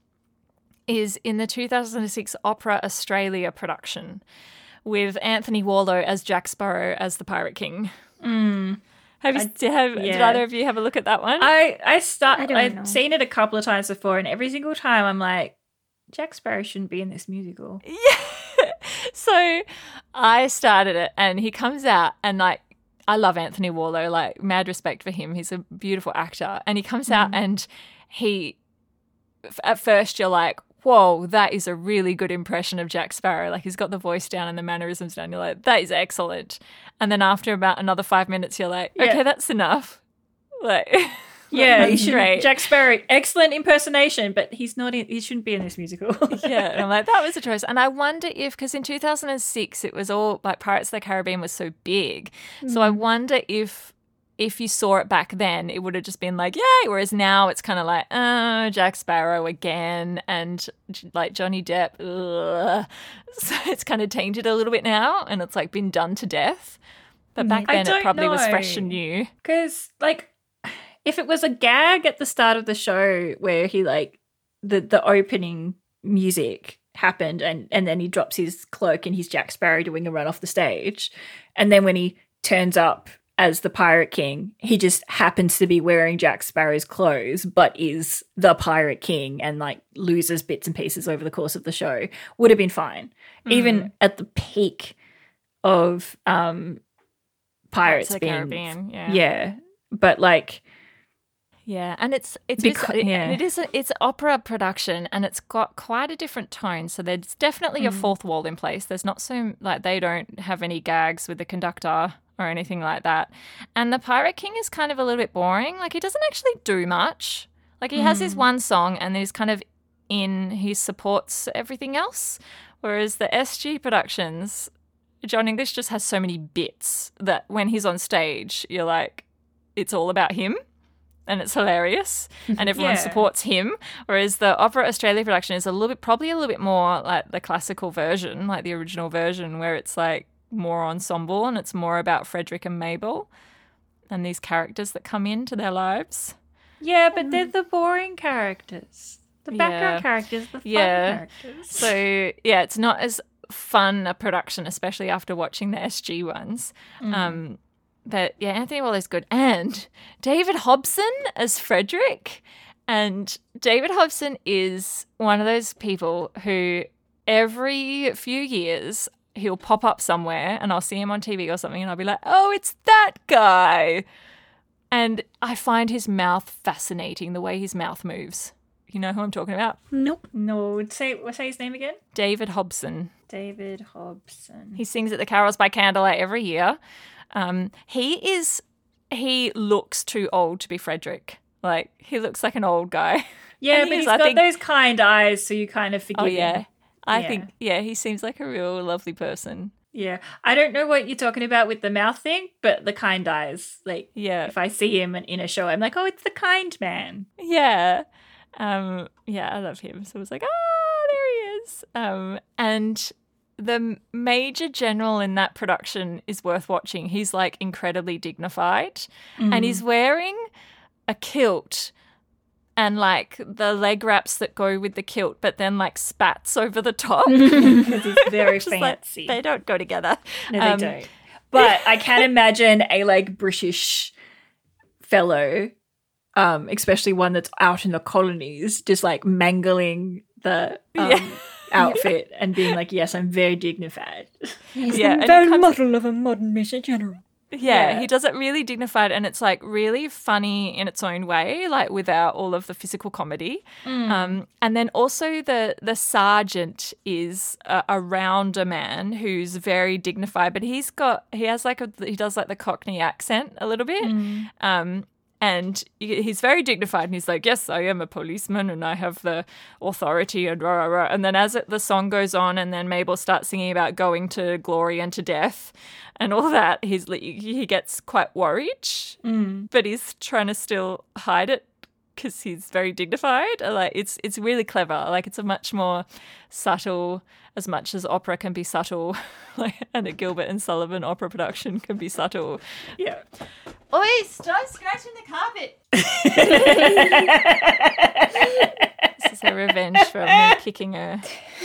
is in the two thousand six Opera Australia production with Anthony Warlow as Jack Sparrow as the Pirate King. Mm. Have you I- have did yeah. either of you have a look at that one? I I start. I don't I've know. seen it a couple of times before, and every single time I'm like, Jack Sparrow shouldn't be in this musical. Yeah. So I started it and he comes out and like I love Anthony Warlow, like mad respect for him. He's a beautiful actor. And he comes out and he f- at first you're like, whoa, that is a really good impression of Jack Sparrow. Like he's got the voice down and the mannerisms down. You're like, that is excellent. And then after about another five minutes, you're like, okay, Yeah. that's enough. Like Yeah, he that's should. great. Jack Sparrow, excellent impersonation, but he's not. In, he shouldn't be in this musical. Yeah, and I'm like, that was a choice. And I wonder if, because in two thousand six, it was all like Pirates of the Caribbean was so big. So I wonder if if you saw it back then, it would have just been like, yay. Whereas now it's kind of like, oh, Jack Sparrow again. And like Johnny Depp, ugh. So it's kind of tainted a little bit now and it's like been done to death. But back I then it don't probably was fresh know. and new. Because, like, if it was a gag at the start of the show where he, like, the, the opening music happened and, and then he drops his cloak and he's Jack Sparrow doing a run off the stage. And then when he turns up as the Pirate King, he just happens to be wearing Jack Sparrow's clothes, but is the Pirate King and, like, loses bits and pieces over the course of the show, would have been fine. Even at the peak of um, Pirates of the being... Caribbean, yeah. Yeah. But, like... Yeah, and it's it's Becau- it's, yeah. it is a, it's opera production, and it's got quite a different tone. So there's definitely a Mm. fourth wall in place. There's not so like they don't have any gags with the conductor or anything like that. And the Pirate King is kind of a little bit boring. Like he doesn't actually do much. Like he has Mm. his one song, and then he's kind of in. He supports everything else. Whereas the S G Productions, John English just has so many bits that when he's on stage, you're like, it's all about him. And it's hilarious, and everyone Yeah. supports him. Whereas the Opera Australia production is a little bit, probably a little bit more like the classical version, like the original version, where it's like more ensemble and it's more about Frederick and Mabel and these characters that come into their lives. Yeah, but they're the boring characters. The background Yeah. characters, the fun Yeah. characters. So yeah, it's not as fun a production, especially after watching the S G ones. Mm. Um, but yeah, Anthony Wallow's good, and David Hobson as Frederick. And David Hobson is one of those people who every few years he'll pop up somewhere, and I'll see him on T V or something, and I'll be like, "Oh, it's that guy." And I find his mouth fascinating, the way his mouth moves. You know who I'm talking about? Nope. No, say say his name again. David Hobson. David Hobson. He sings at the Carols by Candlelight every year. Um, he is, he looks too old to be Frederick. Like, he looks like an old guy. Yeah, And he but is, he's I got think- those kind eyes, so you kind of forgive Oh, yeah. him. I Yeah. think, yeah, he seems like a real lovely person. Yeah, I don't know what you're talking about with the mouth thing, but the kind eyes. Like, Yeah. if I see him in a show, I'm like, oh, it's the kind man. Yeah. Um, yeah, I love him. So I was like, oh, there he is. Um, and the major general in that production is worth watching. He's like incredibly dignified and he's wearing a kilt and like the leg wraps that go with the kilt, but then like spats over the top. Because he's very Just like, fancy. they don't go together. no, they Um, don't. But I can imagine a like British fellow um, especially one that's out in the colonies, just like mangling the um, Yeah. outfit and being like, yes, I'm very dignified. He's Yeah, the and very it comes- model of a modern Major General. Yeah, Yeah. he does it really dignified, and it's like really funny in its own way, like without all of the physical comedy. Um, and then also the the sergeant is a, a rounder man who's very dignified, but he's got he has like a he does like the Cockney accent a little bit. Um, and he- he's very dignified, and he's like, yes, I am a policeman and I have the authority and rah, rah, rah. And then as it, the song goes on and then Mabel starts singing about going to glory and to death and all that, he's li- he gets quite worried, but he's trying to still hide it because he's very dignified. Like it's it's really clever. Like it's a much more subtle, as much as opera can be subtle, like and a Gilbert and Sullivan opera production can be subtle. Yeah. Oi, stop scratching the carpet. This is her revenge for me kicking her.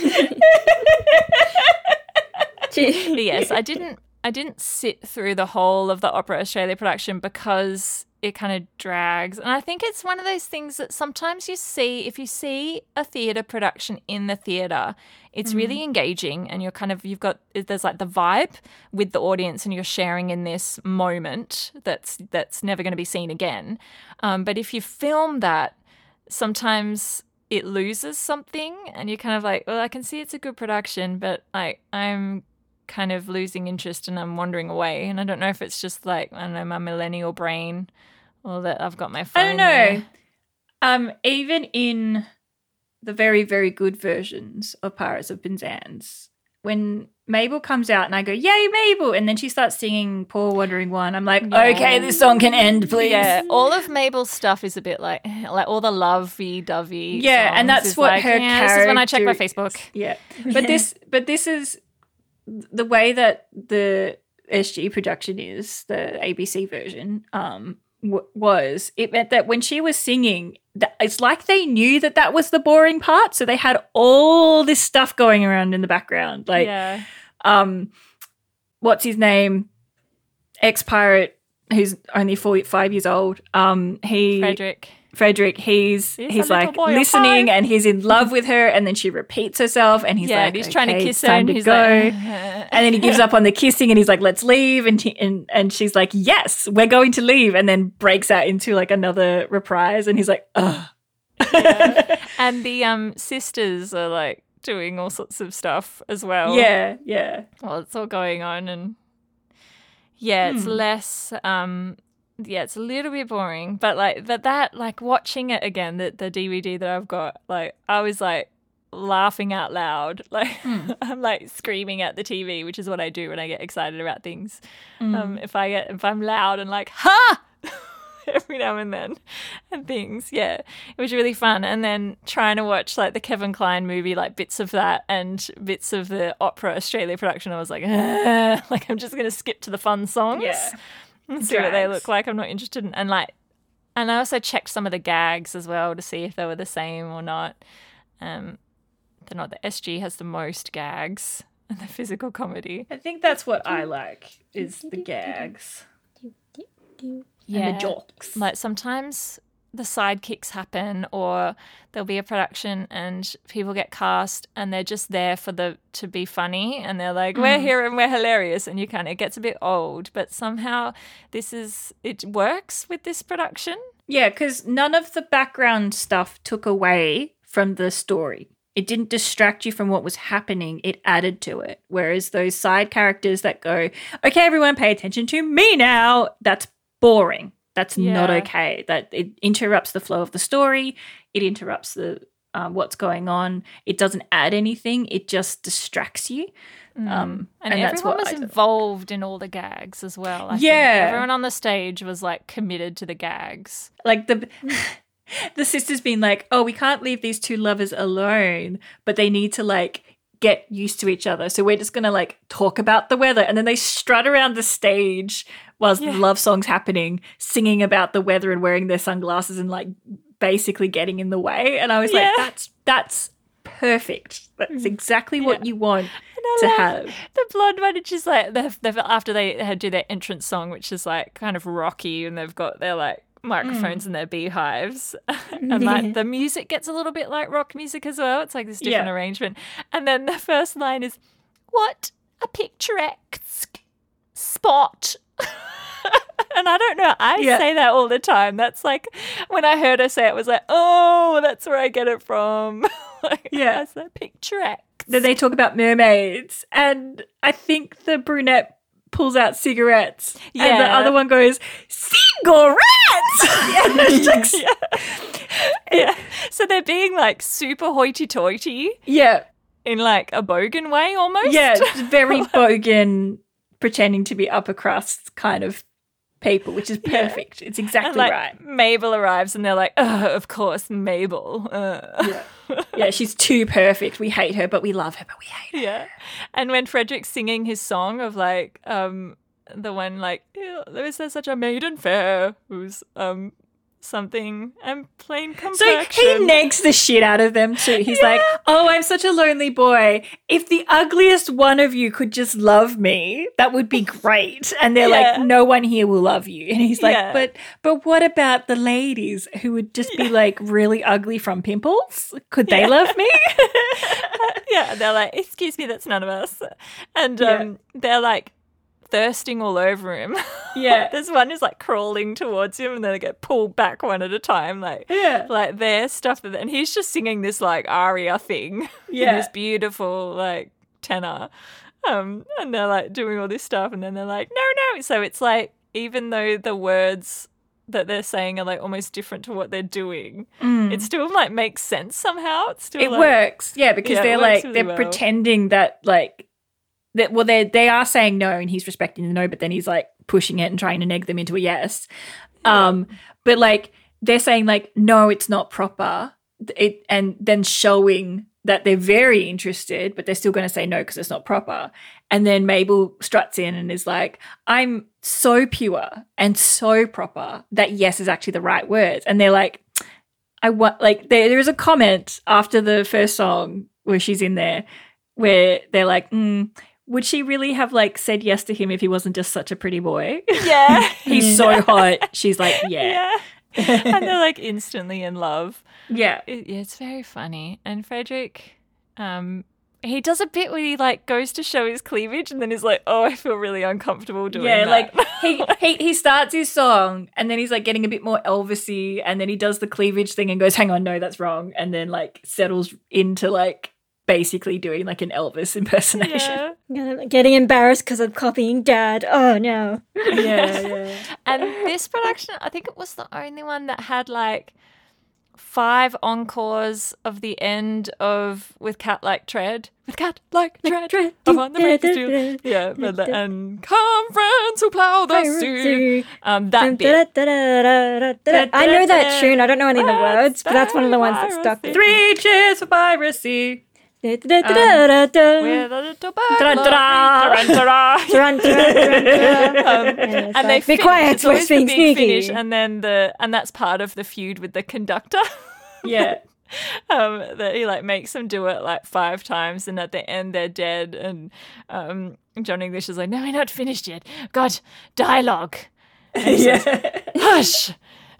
Gee. But yes, I didn't I didn't sit through the whole of the Opera Australia production because it kind of drags. And I think it's one of those things that sometimes you see, if you see a theatre production in the theatre, it's really engaging and you're kind of, you've got, there's like the vibe with the audience and you're sharing in this moment that's that's never going to be seen again. Um, but if you film that, sometimes it loses something and you're kind of like, well, I can see it's a good production, but like I'm kind of losing interest and I'm wandering away. And I don't know if it's just like, I don't know, my millennial brain or that I've got my phone I don't know. there. Um, even in the very, very good versions of Pirates of Penzance, when Mabel comes out and I go, yay, Mabel, and then she starts singing Poor Wandering One, I'm like, Yeah. okay, this song can end, please. Yeah, all of Mabel's stuff is a bit like, like all the lovey-dovey Yeah, and songs that's is what like, her yeah, this is when I check my character- Facebook. Yeah. But this but this is the way that the S G production is, the A B C version, um, w- was, it meant that when she was singing, that it's like they knew that that was the boring part, so they had all this stuff going around in the background. Like, yeah. um, what's his name? Ex-pirate who's only four, five years old. Um, he Frederick. Frederick, he's He's he's a little like boy of listening five. and he's in love with her, and then she repeats herself and he's yeah, like, and he's trying to "Okay, kiss it's her time and to he's go. like, And then he gives up on the kissing and he's like, let's leave. And, he, and and she's like, yes, we're going to leave. And then breaks out into like another reprise. And he's like, ugh. and the um sisters are like doing all sorts of stuff as well. Yeah, yeah. Well, it's all going on, and yeah, it's Hmm. less. Um, yeah, it's a little bit boring, but like, but that like watching it again, the the D V D that I've got, like I was like laughing out loud, like Hmm. I'm like screaming at the T V, which is what I do when I get excited about things. Hmm. Um, if I get if I'm loud and like ha. Every now and then and things. Yeah, it was really fun. And then trying to watch like the Kevin Kline movie, like bits of that and bits of the Opera Australia production, I was like, "Ugh," like I'm just going to skip to the fun songs Yeah. and see what they Drags. look like. I'm not interested in, and like, and I also checked some of the gags as well to see if they were the same or not. Um, they're not. The S G has the most gags and the physical comedy. I think that's what I like, is the gags Yeah. and the jokes. Like sometimes the sidekicks happen, or there'll be a production and people get cast and they're just there for the to be funny, and they're like, we're here and we're hilarious, and you kind of, it gets a bit old, but somehow this is, it works with this production. Yeah, because none of the background stuff took away from the story. It didn't distract you from what was happening. It added to it. Whereas those side characters that go, okay, everyone pay attention to me now, that's boring. That's not Yeah. okay. That it interrupts the flow of the story. It interrupts the um, what's going on. It doesn't add anything. It just distracts you. Um, And, and that's everyone what was I don't- involved in all the gags as well. I think. Yeah. Everyone on the stage was like committed to the gags. Like the the sister's been like, oh, we can't leave these two lovers alone, but they need to like get used to each other. So we're just gonna like talk about the weather, and then they strut around the stage whilst Yeah. the love song's happening, singing about the weather and wearing their sunglasses and like basically getting in the way. And I was Yeah. like, that's that's perfect. That's exactly what Yeah. you want And I to love have. the blonde one, which is like they've, they've, after they had do their entrance song, which is like kind of rocky, and they've got their like microphones in their beehives. And like the music gets a little bit like rock music as well. It's like this different Yeah. arrangement. And then the first line is, "What a picturesque spot." And I don't know, I Yeah. say that all the time. That's like, when I heard her say it, I was like, oh, that's where I get it from. Like, Yeah. that's a picturesque. Then they talk about mermaids, and I think the brunette pulls out cigarettes, and the Yeah. other one goes, cigarettes! And it's just- Yeah. So they're being like super hoity-toity yeah, in like a bogan way almost. yeah, it's very bogan, pretending to be upper crust kind of people, which is perfect. It's exactly And like right. Mabel arrives and they're like, oh, of course, Mabel. Uh. Yeah. Yeah, she's too perfect. We hate her, but we love her, but we hate her. Yeah. And when Frederick's singing his song of like um the one like, "Ew, there is there such a maiden fair who's um something and plain So complexion." he negs the shit out of them too. He's like, oh, I'm such a lonely boy. If the ugliest one of you could just love me, that would be great. And they're Yeah. like, no one here will love you. And he's like, Yeah. but but what about the ladies who would just be like really ugly from pimples? Could they love me? Yeah, they're like, excuse me, that's none of us. And Yeah. um they're like thirsting all over him. Yeah. This one is like crawling towards him and then they get pulled back one at a time. Like, Yeah. like their stuff. That, and he's just singing this like aria thing. Yeah. In this beautiful like tenor. Um, and they're like doing all this stuff and then they're like, no, no. So it's like, even though the words that they're saying are like almost different to what they're doing, it still like makes sense somehow. It's still Mm. It like, works. Yeah, because Yeah, it they're works like really they're well. pretending that like that well they they are saying no and he's respecting the no, but then he's like pushing it and trying to neg them into a yes. Um but like they're saying like no, it's not proper. It and then showing that they're very interested, but they're still going to say no because it's not proper. And then Mabel struts in and is like, I'm so pure and so proper that yes is actually the right words. And they're like, I want like there, there is a comment after the first song where she's in there where they're like, mm, would she really have like said yes to him if he wasn't just such a pretty boy? Yeah. He's so hot. She's like, yeah. Yeah. And they're like instantly in love. Yeah. It, yeah, it's very funny. And Frederick, um, he does a bit where he like goes to show his cleavage and then he's like, oh, I feel really uncomfortable doing Yeah, that. like he, he he starts his song and then he's like getting a bit more Elvis-y and then he does the cleavage thing and goes, hang on, no, that's wrong. And then like settles into like basically doing like an Elvis impersonation. Yeah. Getting embarrassed because I'm copying Dad. Oh no. Yeah, yeah. And this production, I think it was the only one that had like five encores of the end of With Cat Like Tread. With Cat Like Tread. Tread. I'm on the radio. Yeah, but the, and come friends who plow the sea. Um, that bit. I know that tune. I don't know any of the words, but that's one of the ones that stuck. with me. Three cheers for piracy. With a little bird. Da-da-da-da. like me. Da-da-da. Dun, dun, dun, dun. Um, And it's and they like, be fin- quiet, it's we're always the being big sneaky. finish, and then the and that's part of the feud with the conductor. Yeah. um, that he like makes them do it like five times, and at the end they're dead. And um, John English is like, "No, we're not finished yet. God, dialogue. Yeah. Hush."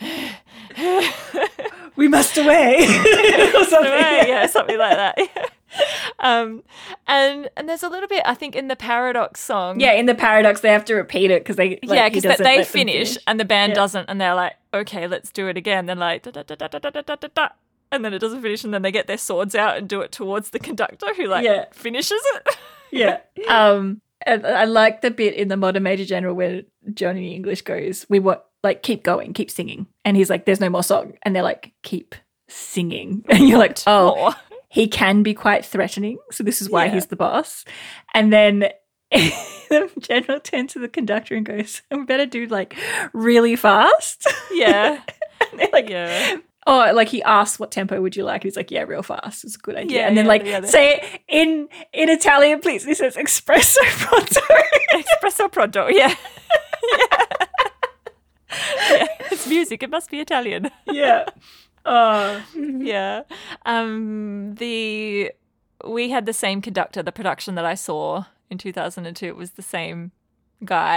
We must away. or something. Right, yeah, something like that. um, and and there's a little bit, I think, in the Paradox song. Yeah, in the Paradox, they have to repeat it because they like, yeah, he because doesn't they let them finish, and the band Yeah. doesn't, and they're like, okay, let's do it again. Then like, da, da, da, da, da, da, da, da, da, and then it doesn't finish, and then they get their swords out and do it towards the conductor, who like Yeah. finishes it. Yeah. Um, and I like the bit in the Modern Major General where Johnny English goes, "We want like keep going, keep singing," and he's like, "There's no more song," and they're like, "Keep singing," and you're like, "Oh." More. He can be quite threatening, so this is why Yeah. he's the boss. And then the general turns to the conductor and goes, "We better do like really fast." Yeah, And they're like, yeah. oh, like he asks, "What tempo would you like?" He's like, "Yeah, real fast. It's a good idea." Yeah, and then yeah, like yeah, they- say it in in Italian, please. He says, "Espresso pronto." Espresso pronto. Yeah. yeah. Yeah. It's music. It must be Italian. yeah. Oh, Yeah. Um, the we had the same conductor. The production that I saw in two thousand two, it was the same guy,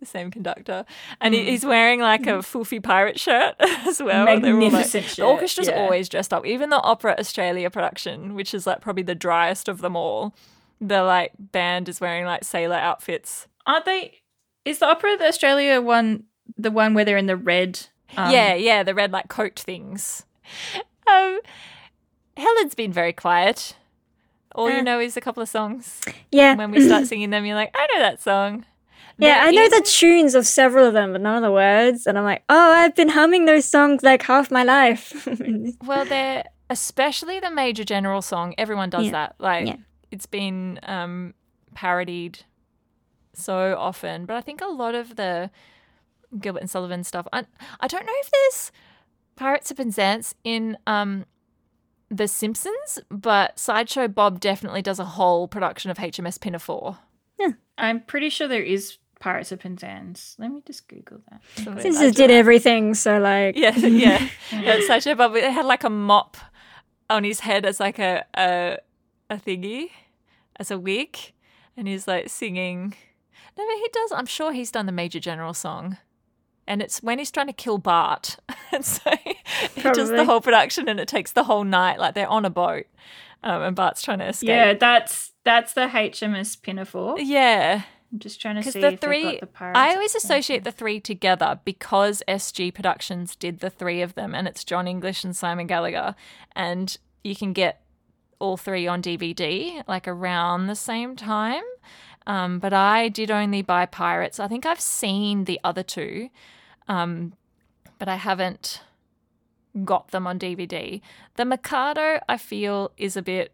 the same conductor, and he, he's wearing like a foofy pirate shirt as well. Magnificent like, shirt. The orchestra's yeah. always dressed up. Even the Opera Australia production, which is like probably the driest of them all, the like band is wearing like sailor outfits. Aren't they? Is the Opera the Australia one the one where they're in the red? Um, yeah, yeah, the red like coat things. Um, Helen's been very quiet. All Uh. you know is a couple of songs. Yeah. When we start singing them, you're like, I know that song. Yeah, There I know is- the tunes of several of them, but none of the words. And I'm like, oh, I've been humming those songs like half my life. Well, they're especially the Major General song. Everyone does Yeah. that. Like, Yeah. it's been um, parodied so often. But I think a lot of the Gilbert and Sullivan stuff. I I don't know if there's Pirates of Penzance in um, The Simpsons, but Sideshow Bob definitely does a whole production of H M S Pinafore. I'm pretty sure there is Pirates of Penzance. Let me just Google that. Simpsons did everything, so like. Yeah, yeah. yeah Sideshow Bob it had like a mop on his head as like a a, a thingy, as a wig, and he's like singing. No, but he does. I'm sure he's done the Major General song. And it's when he's trying to kill Bart. And so he does the Probably. whole production and it takes the whole night. Like they're on a boat um, and Bart's trying to escape. Yeah, that's that's the H M S Pinafore. Yeah. I'm just trying to Because see the if three, they've got the Pirates. I always associate the three together because S G Productions did the three of them and it's John English and Simon Gallagher. And you can get all three on D V D like around the same time. Um, but I did only buy Pirates. I think I've seen the other two, um, but I haven't got them on D V D. The Mikado, I feel, is a bit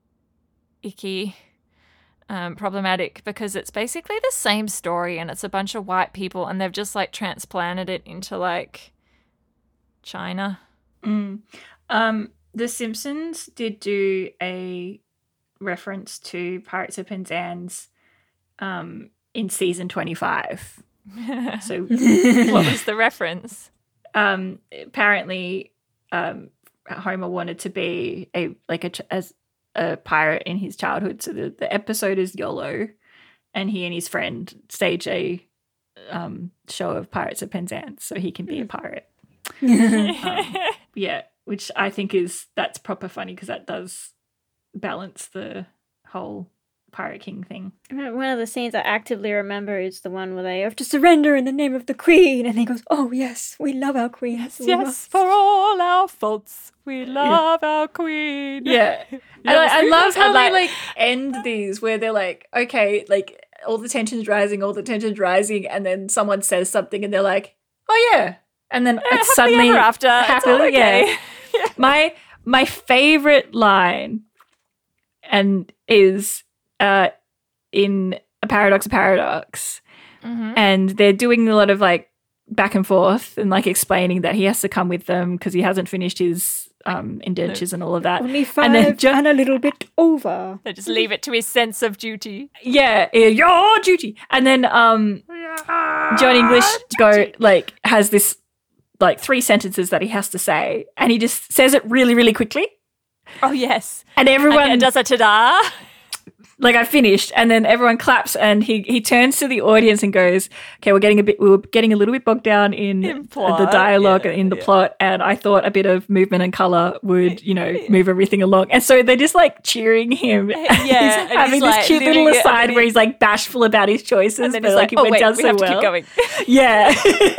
icky, um, problematic, because it's basically the same story and it's a bunch of white people and they've just like transplanted it into like China. Mm. Um, The Simpsons did do a reference to Pirates of Penzance um, in season twenty-five. So What was the reference? um, apparently um, Homer wanted to be a like a ch- as a pirate in his childhood. So the, the episode is YOLO, and he and his friend stage a um, show of Pirates of Penzance so he can be a pirate. Um, yeah, which I think is that's proper funny because that does balance the whole Pirate King thing. One of the scenes I actively remember is the one where they have to surrender in the name of the Queen, and he goes, "Oh yes, we love our Queen. Yes, We yes, must." for all our faults, we love our queen. Yeah. And Yes, I, I love how and they like- like end these where they're like, okay, like all the tension's rising, all the tension's rising, and then someone says something and they're like, oh yeah. And then happily it's suddenly ever after. It's all happily, okay. yeah. My my favorite line and is uh in A Paradox, a Paradox. Mhm. And they're doing a lot of like back and forth and like explaining that he has to come with them because he hasn't finished his um indentures and all of that. Only five And and, then ju- a little bit over. They just leave it to his sense of duty. Yeah, eh, your duty. And then um John English go like has this like three sentences that he has to say and he just says it really, really quickly. Oh, yes. And everyone And does a ta-da. like I finished and then everyone claps and he he turns to the audience and goes, okay, we're getting a bit we were getting a little bit bogged down in, In plot, the dialogue yeah, and in the yeah. plot and I thought a bit of movement and colour would, you know, move everything along. And so they're just like cheering him. Yeah, he's and he's, having this like, cute little living it aside under where the- he's like bashful about his choices, And then but he's like, like, oh, it wait, does we so have well. to keep going. Yeah.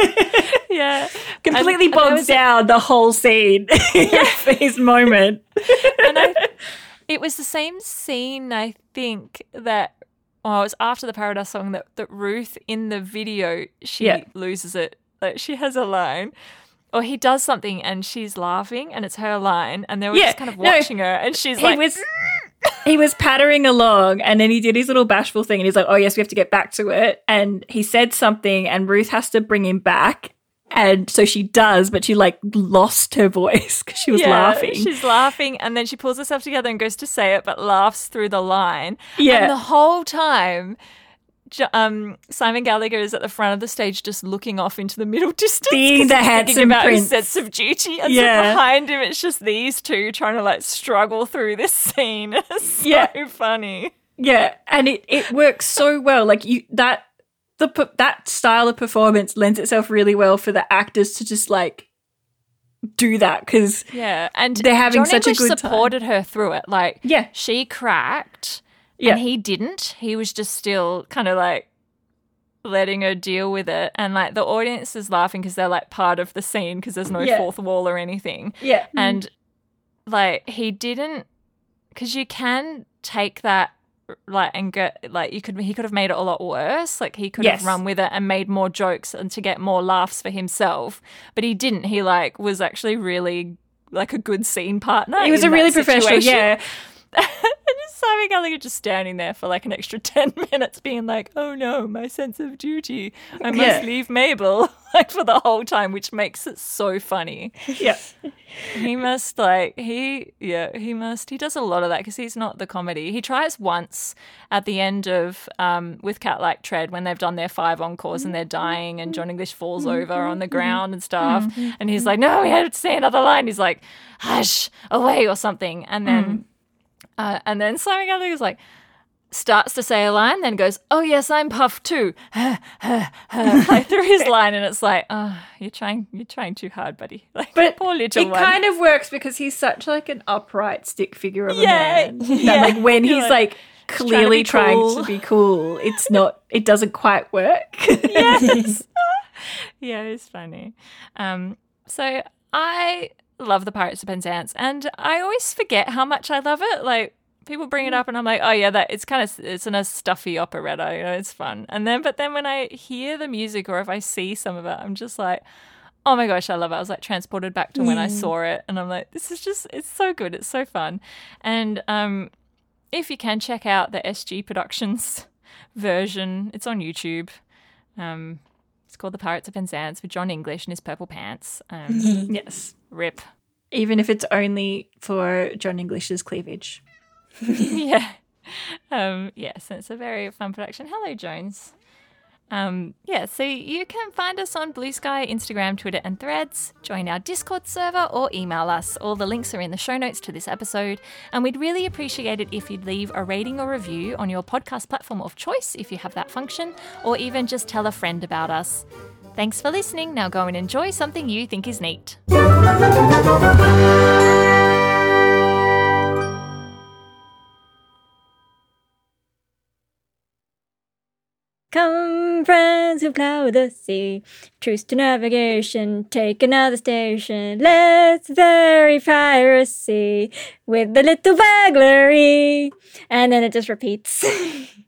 Yeah. Completely And- and there bogs was a- down the whole scene for his moment. And I, it was the same scene, I think, that, oh, it was after the Paradise song that, that Ruth in the video, she Yeah. loses it. Like she has a line. Or he does something and she's laughing and it's her line and they were Yeah, just kind of no, watching her and she's he like, was he was pattering along and then he did his little bashful thing and he's like, oh yes, we have to get back to it. And he said something and Ruth has to bring him back. And so she does, but she like lost her voice because she was yeah, laughing. She's laughing and then she pulls herself together and goes to say it but laughs through the line. Yeah. And the whole time, Jo- um, Simon Gallagher is at the front of the stage just looking off into the middle distance. Being 'cause the he's thinking handsome about his prince. sense of duty. And Yeah. so behind him, it's just these two trying to like struggle through this scene. It's so Yeah. funny. Yeah, and it, it works so well. Like you that the p- that style of performance lends itself really well for the actors to just like do that because Yeah, and they're having John such English a good supported her through it. Like, Yeah. she cracked, Yeah. and he didn't. He was just still kind of like letting her deal with it, and like the audience is laughing because they're like part of the scene because there's no Yeah. fourth wall or anything. yeah, And like he didn't, because you can take that like and get like you could he could have made it a lot worse. Like he could Yes. have run with it and made more jokes and to get more laughs for himself, but he didn't. He like was actually really like a good scene partner. he was in a really that professional. situation. Yeah, And just Simon Gallagher just standing there for like an extra ten minutes being like, oh no, my sense of duty. I must Yeah. leave Mabel like for the whole time, which makes it so funny. yeah, He must like, he, yeah, he must, he does a lot of that because he's not the comedy. He tries once at the end of, um, with Cat Like Tread when they've done their five encores and they're dying and John English falls over on the ground and stuff. And he's like, no, we have to say another line. He's like, hush, away or something. And then, Uh, and then Simon Gallagher's like, starts to say a line, then goes, oh, yes, I'm Puff too. Like through his line, and it's like, oh, you're trying you're trying too hard, buddy. Like, but poor little it one. kind of works because he's such like an upright stick figure of a Yeah, man. yeah. That, like when You're he's like, like clearly be trying cool. to be cool, it's not. It doesn't quite work. Yes. Yeah, it's funny. Um, so I love the Pirates of Penzance, and I always forget how much I love it. Like people bring it up, and I'm like, oh yeah, that it's kind of it's in a stuffy operetta, you know, it's fun. And then, but then when I hear the music or if I see some of it, I'm just like, oh my gosh, I love it. I was like transported back to when I saw it, and I'm like, this is just it's so good, it's so fun. And um, if you can check out the S G Productions version, it's on YouTube. Um. It's called The Pirates of Penzance with John English in his purple pants. Um, Yes, rip. even if it's only for John English's cleavage. Yeah. Um, yes, and it's a very fun production. Hello, Jones. Um, yeah, so you can find us on Blue Sky, Instagram, Twitter, and Threads. Join our Discord server or email us. All the links are in the show notes to this episode. And we'd really appreciate it if you'd leave a rating or review on your podcast platform of choice if you have that function, or even just tell a friend about us. Thanks for listening. Now go and enjoy something you think is neat. Come, friends who plough the sea, truce to navigation, take another station. Let's vary piracy with the little burglary. And then it just repeats.